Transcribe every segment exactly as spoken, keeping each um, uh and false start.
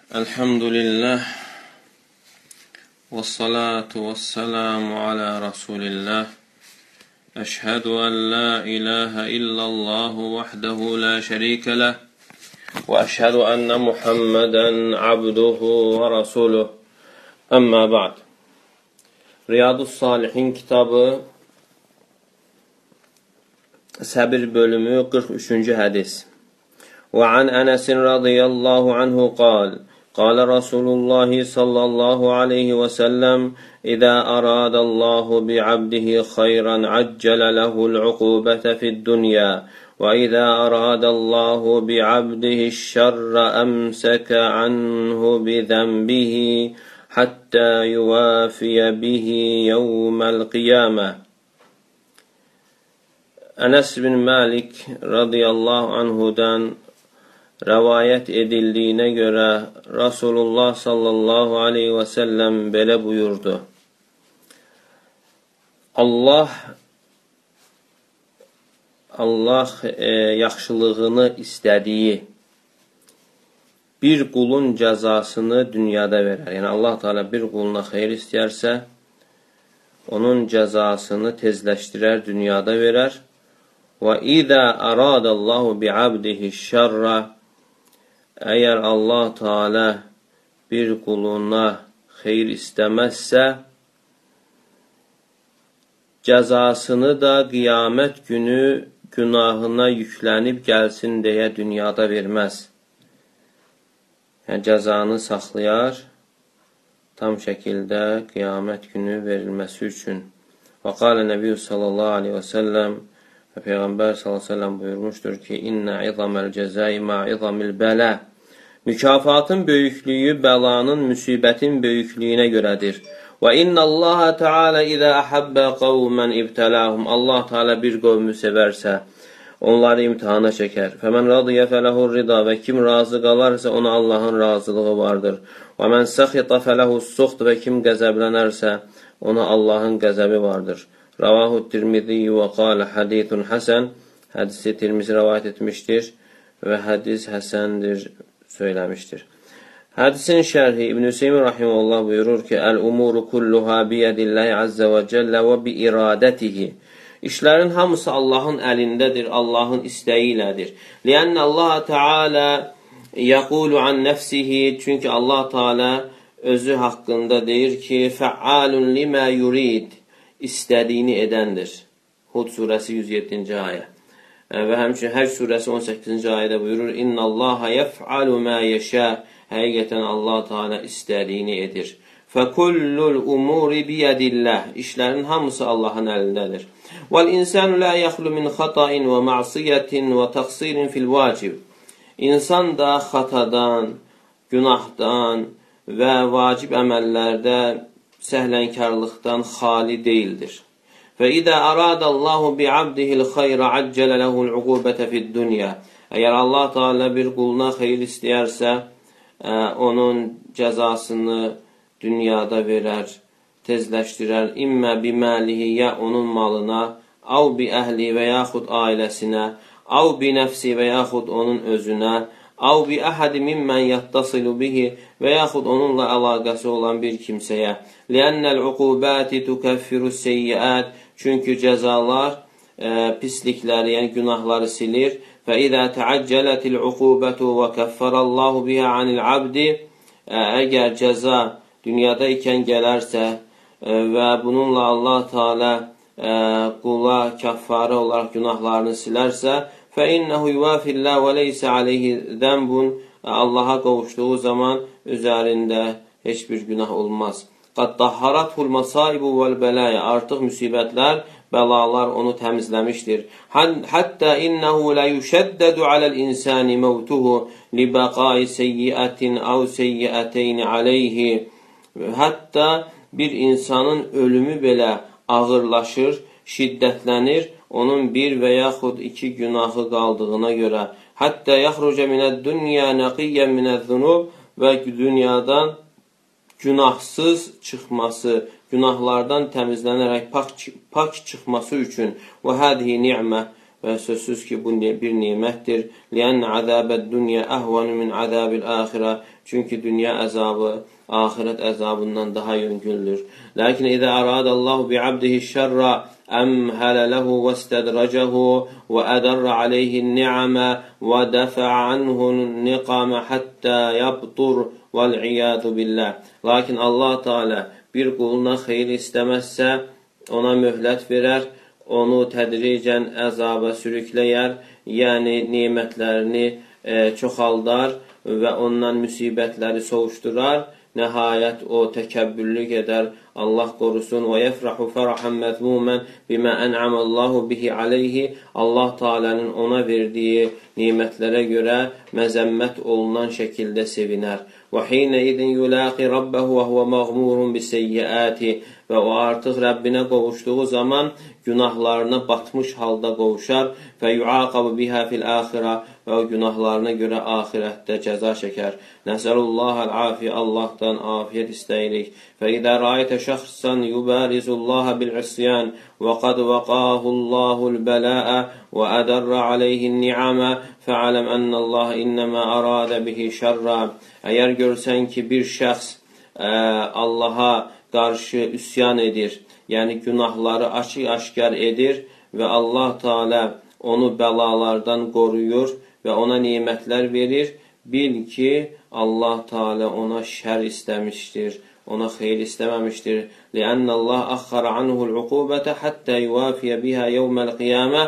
Elhamdülillah ve salatu ve selamu ala Resulillah. Eşhedü en la ilahe illallahu vahdehu la şerike leh ve eşhedü enne Muhammeden abduhu ve rasuluh. Amma ba'd. Riyadus Salihin kitabı Səbir bölümü qırx üçüncü hədis. Və an Ənəsin radiyallahu anhu qal. قال رسول الله صلى الله عليه وسلم إذا أراد الله بعبده خيرا عجل له العقوبة في الدنيا وإذا أراد الله بعبده الشر أمسك عنه بذنبه حتى يوافي به يوم القيامة. Enes bin Malik radıyallahu anhudan rəvayət edildiyinə görə Rasulullah sallallahu aleyhi və səlləm belə buyurdu. Allah Allah e, yaxşılığını istədiyi bir qulun cəzasını dünyada verər. Yəni Allah Teala bir quluna xeyir istəyərsə, onun cəzasını tezləşdirər, dünyada verər. Və izə aradallahu bi'abdihi şərra. Əgər Allah Teala bir quluna xeyir istəməzsə, cəzasını da qiyamət günü günahına yüklənib gəlsin deyə dünyada verməz. Yəni, cəzanı saxlayar, tam şəkildə qiyamət günü verilməsi üçün. Və qalə Nəbiyyü sallallahu aleyhi və səlləm, və Peyğəmbər sallallahu aleyhi və səlləm buyurmuşdur ki, İnnə izaməl cəzai ma'izamil bələ. Mükafatın böyüklüyü bəlanın, müsibətin böyüklüyünə görədir. Və innallaha Teala izə əhəbbə qavmən ibtəlahum. Allah Teala bir qovmu sevərsə, onları imtihana çəkər. Fəmən radiyə fələhur rida. Və kim razı qalarsa, ona Allahın razılığı vardır. Və mən səxita fələhus suxt. Və kim qəzəblənərsə, ona Allahın qəzəbi vardır. Ravahu Tirmidiyyu və qalə hadithun həsən. Hədisi Tirmizi rəvayət etmişdir və hədis həsəndir söyləmişdir. Hədisin şərhi İbn-i Hüseymin rahimehullah buyurur ki, Əl-umuru kulluha biyədillahi azza və cəllə və bi iradətihi. İşlərin hamısı Allahın əlindədir, Allahın istəyi ilədir. Liənnə Allah Teala yəqulu an nəfsihi. Çünki Allah Teala özü haqqında deyir ki, fəalun limə yurid. İstədiyini edəndir. Hud surəsi yüz yeddinci ayə. Və həmçinin Həc surəsi on səkkizinci ayədə buyurur, İnnallaha yef'alu ma yəşə. Həqiqətən Allah Teala istədiyini edir. Fəkullul umuri biyədillah. İşlərin hamısı Allahın əlindədir. Vəl insanu la yaxlu min xata'in və ma'siyyətin və təqsirin fil vacib. İnsan da xatadan, günahdan və vacib əməllərdə səhlənkarlıqdan xali deyildir. Və idə aradallahu bi'abdihil xeyra accələ ləhul uqubətə fid dünya. Əgər Allah Teala bir quluna xeyir istəyərsə, ə, onun cəzasını dünyada verər, tezləşdirər. İmmə biməlihi, ya onun malına, av bi əhli və yaxud ailəsinə, av bi nəfsi və yaxud onun özünə, av bi əhədi mimmən yattasilu bihi və yaxud onunla əlaqəsi olan bir kimsəyə. Liənnəl uqubəti tukəffiru seyyiət. Çünki cəzalar e, pislikləri, yəni günahları silir. Və idə təəccələtil uqubətu və kəffərallahu bihə anil abdi. Əgər cəza dünyada ikən gələrsə e, və bununla Allah Teala e, qula kəffarə olaraq günahlarını silərsə, fəinnəhu yuvafillah və leysə aleyhi zənbun. Allaha qovuşduğu zaman üzərində heç bir günah olmaz. Qad dahharatul masaibu vel belaya. Artıq müsibətlər, bəlalar onu təmizləmişdir. Hatta innehu la yushaddadu alal insani mautuhu li baqai seyyiatin aw seyyiatayn alayhi. Hatta bir insanın ölümü belə ağırlaşır, şiddətlənir onun bir və yaxud iki günahı qaldığına görə. Hatta yaxruca minəd dunya naqiyyan minəz-zunub. Və dünyadan günahsız çıxması, günahlardan təmizlənərək pak, pak çıxması üçün və hədihi ni'mə. və sözsüz ki, bu bir nemətdir. لِأَنَّ عَذَابَ الدُّنْيَا أَهْوَنُ مِنْ عَذَابِ الْآخِرَةِ Çünki dünya əzabı ahirət əzabından daha yüngüldür. Lakin إِذَا أَرَادَ اللَّهُ بِعَبْدِهِ الشَّرَّ أَمْهَلَ لَهُ وَاسْتَدْرَجَهُ وَأَدَرَّ عَلَيْهِ النِّعَمَ وَدَفَعَ عَنْهُ النِّقَمَ حَتَّى يَبْطُرْ وَالْعِيَاذُ بِاللَّهِ Lakin Allah Teala bir quluna xeyir istəməzsə, ona möhlət verər, onu tədricən əzaba sürükləyər, yəni nemətlərini e, çoxaldar və ondan müsibətləri soğuşdurar. Nəhayət o təkəbbürlük edər, Allah qorusun. Və yəfrahu fərahən məzmumən bimə ən'amallahu bihi aleyhi Allah Teala'nın ona verdiyi nimətlərə görə məzəmmət olunan şəkildə sevinər. Və hinə idin yulaqi rabbəhu və huvə məğmurun biseyyiəti və o artıq Rəbbinə qovuşduğu zaman günahlarına batmış halda qovuşar və yuaqabu biha fil axirə və o günahlarına görə axirətdə cəza çəkər. Nəsəlullahəl afiyə Allahdan afiyət istəyirik. Və idə rayətə şəxsən yubarizullaha bil-isyan və qad vəqahullahul bəlaə və ədərrə aleyhin ni'amə fəaləm ənəllaha innəmə əradə bihi şərrə Əgər görsən ki, bir şəxs ə, Allaha qarşı üsyan edir, yəni günahları açıq-aşkar edir və Allah Teala onu bəlalardan qoruyur və ona nimətlər verir, bil ki, Allah Teala ona şər istəmişdir, ona xeyir istəməmişdir. لِأَنَّ اللَّهَ أَخَّرَ عَنْهُ الْعُقُوبَةَ حَتَّى يُوَافِيَ بِهَا يَوْمَ الْقِيَامَةِ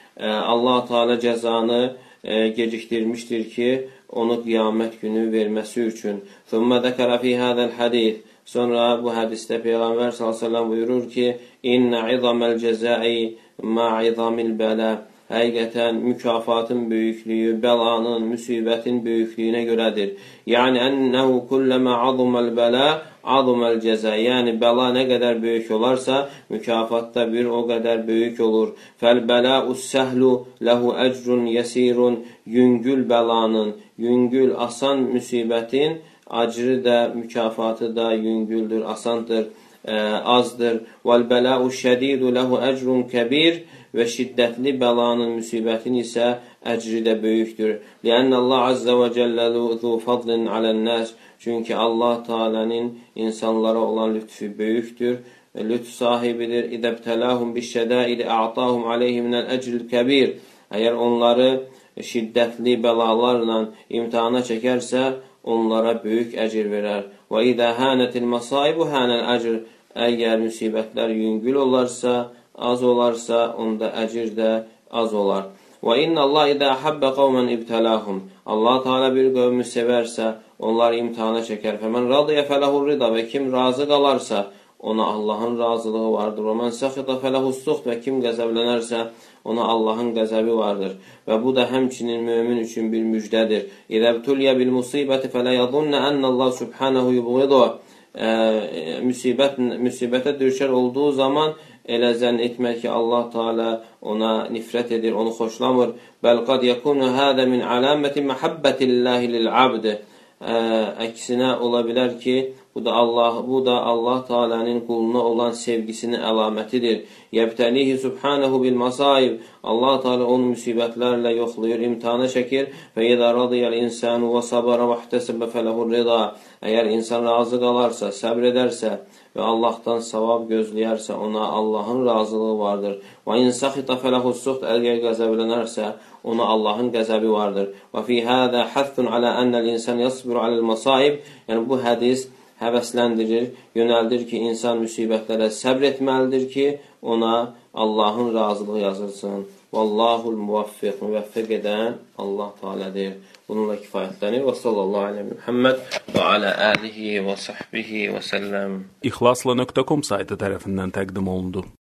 Allah Teala cəzanı e, gecikdirmişdir ki, onu qiyamət günü verməsi üçün. ثُمَّ ذَكَرَ فِي هَذَا الْحَدِيثِ Sonra bu hədisdə Peyğəmbər sallallahu əleyhi və səlləm buyurur ki, İnna izamel cezai ma izamil bəla Həqiqətən mükafatın böyüklüyü, bəlanın, müsibətin böyüklüyünə görədir. Yəni, ənəhu kulləmə azuməl bələ, azuməl cəzə. Yəni, bəla nə qədər böyük olarsa, mükafatda bir o qədər böyük olur. Fəl-bələ-us-səhlu ləhu əcrun yəsirun. Yüngül bəlanın, yüngül, asan müsibətin, acrı da, mükafatı da yüngüldür, asandır, ə, azdır. Vəl-bələ-us-şədidu ləhu əcrun kəbir. Və şiddətli bəlanın, müsibətin isə əcri də böyükdür. Ləənnə Allah Azza və Cəllə zu fadlin alən-nəs. Çünki Allah Teala'nın insanlara olan lütfü böyükdür, lütf sahibidir. İdəbtələhum biş-şədəidi a'tahum aleyhi minəl əcril kəbir. Əgər onları şiddətli bəlalarla imtihana çəkərsə, onlara böyük əcr verər. Və idə hənətil məsaibu hənəl əcr. Əgər müsibətlər yüngül olarsa, az olarsa, onda əcir də az olar. Və inna Allah idə əhabbə qavmən ibtələhum. Allah Teala bir qövmü sevərsə, onları imtihana çəkər. Fəmən radiyə fələhur rida və kim razı qalarsa, ona Allahın razılığı vardır. Və mən səxita fələhussuxt və kim qəzəblənərsə, ona Allahın qəzəbi vardır. Və bu da həmçinin mömin üçün bir müjdədir. İzəbtulyə bil musibəti fələ yadunna ennəllah subhanahu yubğidu. Müsibət, müsibətə düşər olduğu zaman elə zənn etmək ki, Allah Teala ona nifrət edir, onu xoşlamır. Bəl qad yakunu hada min alaməti məhəbbətillahi lil-abd. Əksinə ola bilər ki, bu da Allah, bu da Allah Teala'nın quluna olan sevgisinin əlamətidir. Yəbtəlihi subhanahu bil masaib. Allah Teala onu müsibətlərlə yoxlayır, imtihana çəkir. Və idə radiyəl insanu və sabara və ihtəsəbə fələhur rida. Əgər insan razı qalarsa, səbr edərsə və Allahdan savab gözləyərsə, ona Allahın razılığı vardır. Və insaxita fələhussuxt. Əgər qəzəblənərsə, ona Allahın qəzəbi vardır. Və fi hədə həthun alə ənəl insan yasbiru aləl masaib. Yəni, bu hədis həvəsləndirir, yönəldir ki, insan müsibətlərə səbr etməlidir ki, ona Allahın razılığı yazılsın. Vallahul muvaffiq, müvəffəq edən Allah Teala'dır. Bununla kifayətlənir. Və sallallahu aleyhi və Muhammed və alə əlihi və səhbihi və səlləm. İxlasla nöqtə com saytı tərəfindən təqdim olundu.